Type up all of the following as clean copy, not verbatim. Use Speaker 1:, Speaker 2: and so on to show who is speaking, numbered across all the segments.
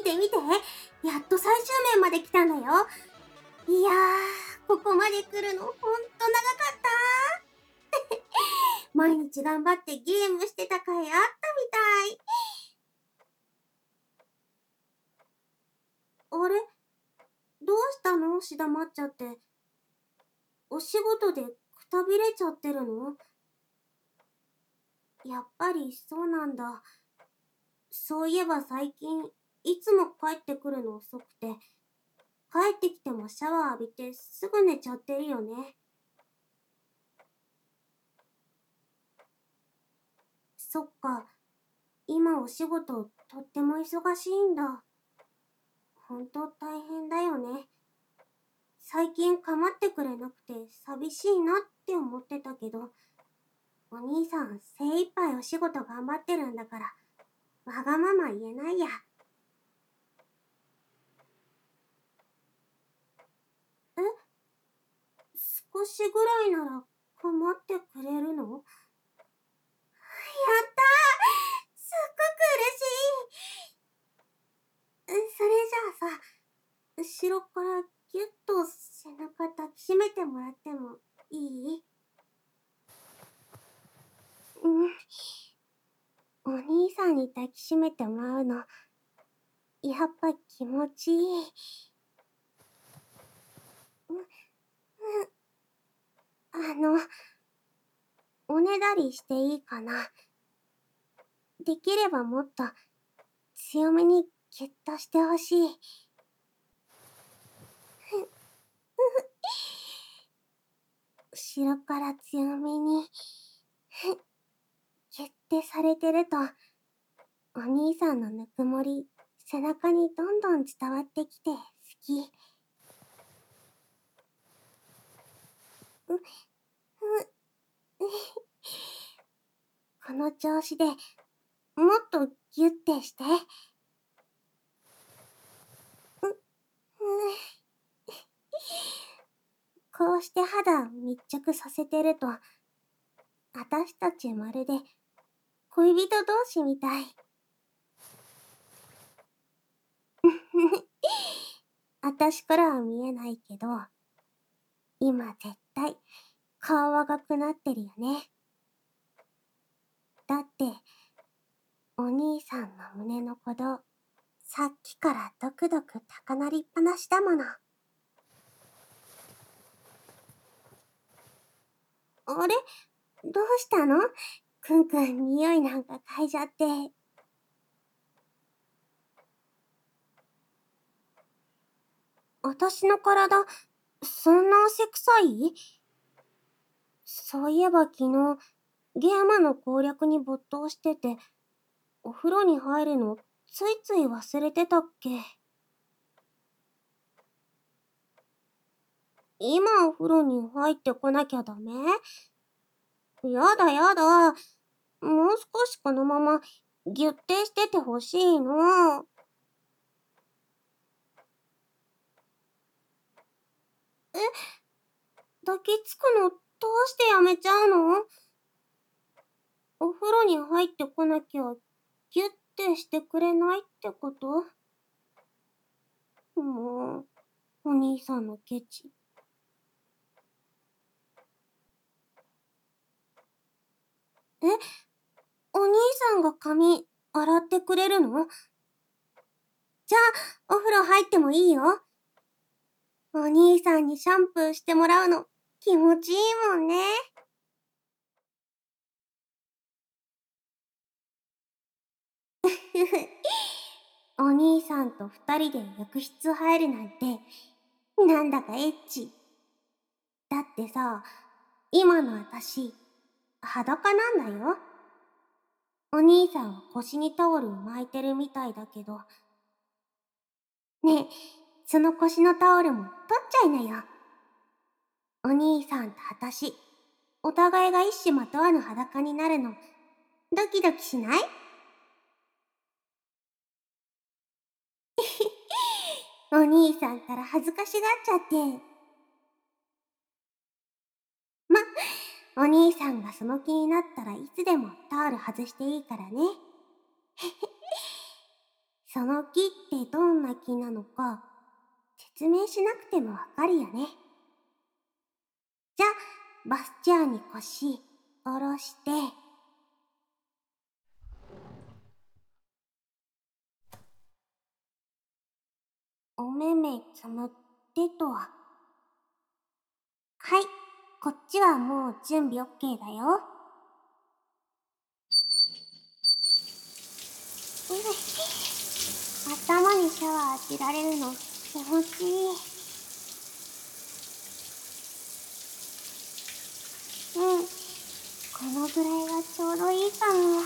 Speaker 1: 見て見て。やっと最終面まで来たんだよ。いやー、ここまで来るのほんと長かった毎日頑張ってゲームしてた甲斐あったみたい。あれ、どうしたのシダマっちゃって。お仕事でくたびれちゃってるの？やっぱりそうなんだ。そういえば最近、いつも帰ってくるの遅くて、帰ってきてもシャワー浴びてすぐ寝ちゃってるよね。そっか、今お仕事とっても忙しいんだ。ほんと大変だよね。最近構ってくれなくて寂しいなって思ってたけど、お兄さん精一杯お仕事頑張ってるんだから、わがまま言えないや。え、少しぐらいなら構ってくれるの？やったー、すっごく嬉しい。それじゃあさ、後ろからギュッと背中抱きしめてもらってもいい？うん。お兄さんに抱きしめてもらうの、やっぱ気持ちいい。うん、うん。おねだりしていいかな。できればもっと強めにギュッとしてほしい。後ろから強めに、ギュッてされてると、お兄さんのぬくもり、背中にどんどん伝わってきて好き。う、う、この調子でもっとギュッてして。う、う、こうして肌密着させてると、あたしたちまるで恋人同士みたい。あたしからは見えないけど、今絶対顔赤くなってるよね。だって、お兄さんの胸の鼓動、さっきからドクドク高鳴りっぱなしだもの。あれ、どうしたの？くんくん匂いなんか嗅いじゃって。あたしの体、そんな汗臭い？そういえば昨日、ゲームの攻略に没頭してて、お風呂に入るのついつい忘れてたっけ。今お風呂に入ってこなきゃダメ？やだやだ。もう少しこのままギュッてしててほしいの。え、抱きつくのどうしてやめちゃうの？お風呂に入ってこなきゃギュッてしてくれないってこと？もう、お兄さんのケチ。え、お兄さんが髪洗ってくれるの？じゃあ、お風呂入ってもいいよ。お兄さんにシャンプーしてもらうの気持ちいいもんね。お兄さんと二人で浴室入るなんて、なんだかエッチ。だってさ、今の私、裸なんだよ。お兄さんは腰にタオルを巻いてるみたいだけど。ねえ、その腰のタオルも取っちゃいなよ。お兄さんと私、お互いが一糸まとわぬ裸になるの、ドキドキしない？お兄さんから恥ずかしがっちゃって。ま、お兄さんがその気になったらいつでもタオル外していいからね。 その木ってどんな木なのか説明しなくてもわかるよね。じゃあ、バスチェアに腰下ろして、お目目つむってと。はい、こっちはもう準備 OK だよ。頭にシャワー当てられるの気持ちいい。うん、このぐらいがちょうどいいかも。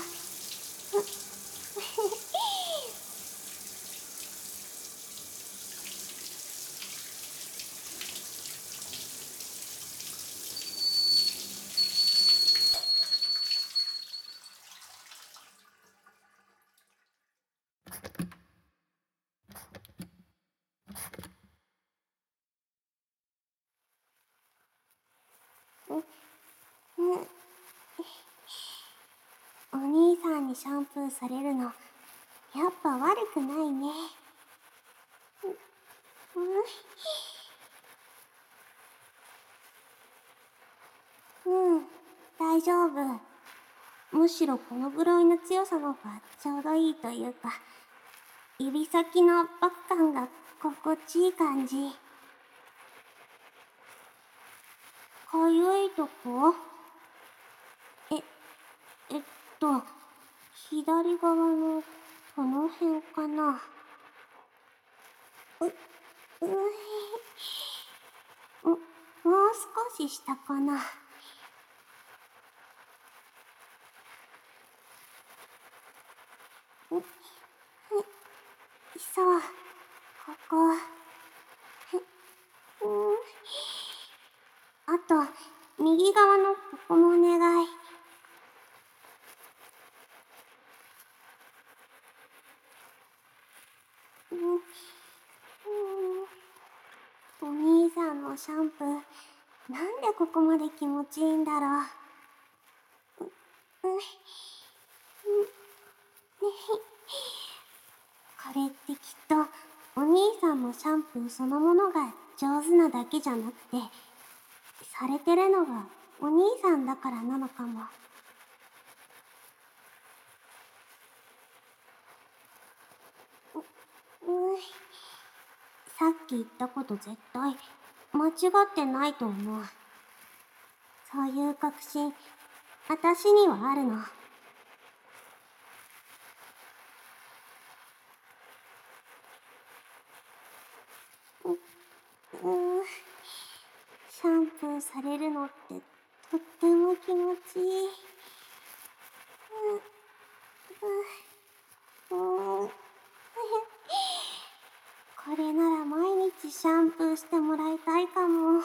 Speaker 1: お兄さんにシャンプーされるの、やっぱ悪くないね。うん、大丈夫。むしろこのぐらいの強さの方がちょうどいいというか、指先の圧迫感が心地いい感じ。かゆいとこ？え、えっと、左側のこの辺かな。う、もう少し下かな。そう、ここ。あと、右側のここもお願い。お兄さんのシャンプー、なんでここまで気持ちいいんだろう。これってきっと、お兄さんのシャンプーそのものが上手なだけじゃなくて、されてるのがお兄さんだからなのかも。さっき言ったこと絶対間違ってないと思う。そういう確信、私にはあるの。シャンプーされるのってとっても気持ちいい。これなら毎日シャンプーしてもらいたいかも。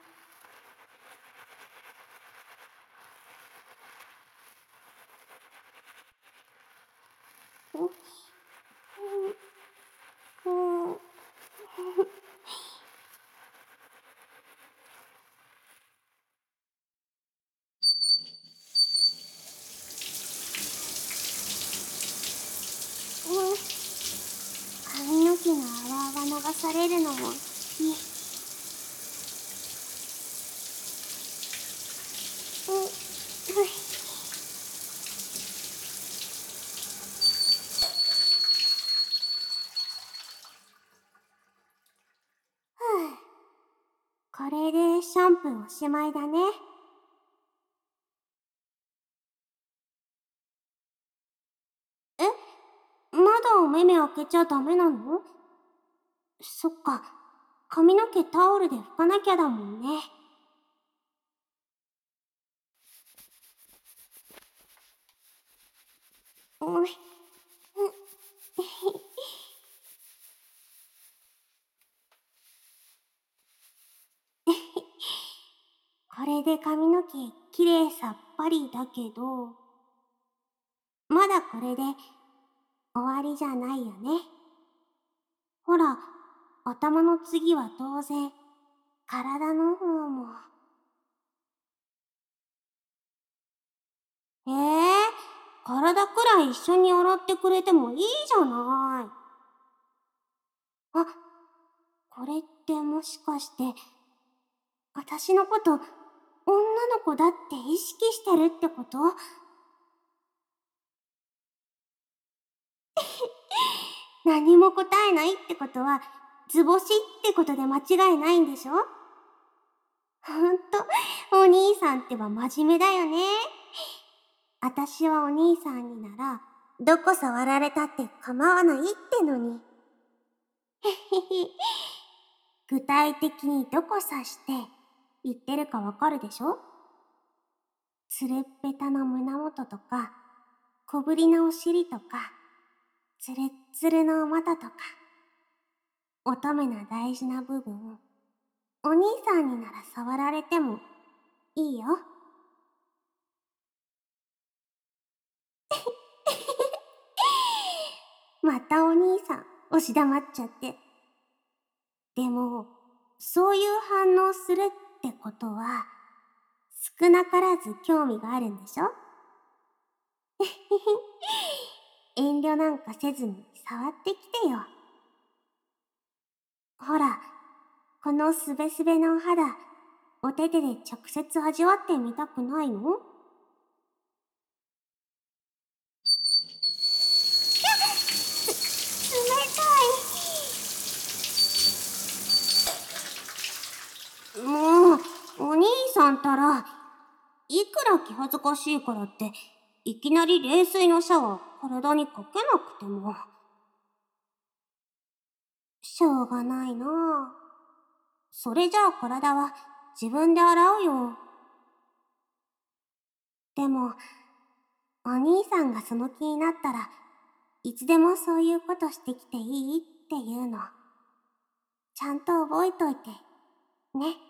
Speaker 1: 髪の毛の泡々流されるのも好き。これでシャンプーおしまいだね。え、まだお目目開けちゃダメなの？そっか、髪の毛タオルで拭かなきゃだもんね。うん、これで髪の毛きれいさっぱりだけど、まだこれで終わりじゃないよね。ほら、頭の次は当然、体の方も。体くらい一緒に洗ってくれてもいいじゃない。 あ、これってもしかして、私のこと、女の子だって意識してるってこと？何も答えないってことは、図星ってことで間違いないんでしょ？ほんと、お兄さんってば真面目だよね。あたしはお兄さんになら、どこ触られたって構わないってのに。へへへ。具体的にどこ指して言ってるかわかるでしょ？つるっぺたの胸元とか、小ぶりなお尻とか、つるっつるのお股とか、乙女な大事な部分、お兄さんになら触られてもいいよ。またお兄さん、押し黙っちゃって。でも、そういう反応するってことは、少なからず興味があるんでしょ？遠慮なんかせずに触ってきてよ。ほら、このすべすべのお肌、お手手で直接味わってみたくないの？冷たい。もう、お兄さんったら、いくら気恥ずかしいからって、いきなり冷水のシャワー体にかけなくても。しょうがないなあ。それじゃあ体は自分で洗うよ。でも、お兄さんがその気になったらいつでもそういうことしてきていいっていうの。ちゃんと覚えといて。ね。